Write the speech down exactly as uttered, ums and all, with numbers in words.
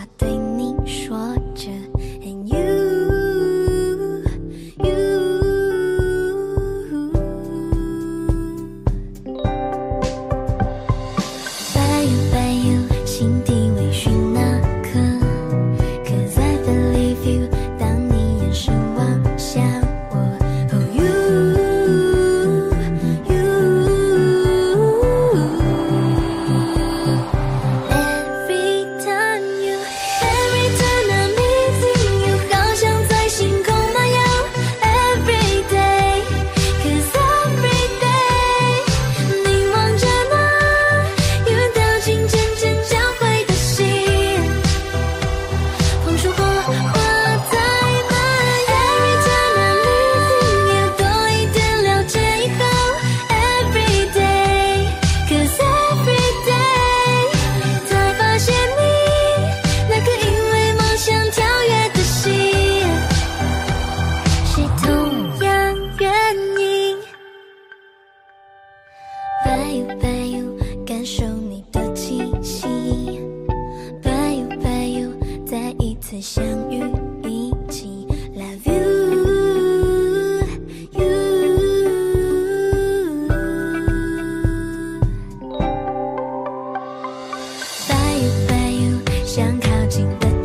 话对你说着 And you, you By you, by you 心底微醺那刻 Cause I believe you 当你眼神望向我 Oh you, you Every time you Every time I'm missing you 好像在星空那样 Every day Cause every day 你望着那远到近渐渐交汇的心碰触火花在蔓延 Every time I'm missing you 多一点了解以后 Every day Cause every day 才发现你那颗因为梦想跳跃的心是同样原因 By you, by you 感受你的气息 By you, by you 再一次相遇一起 Love you, you By you, by you 想靠近的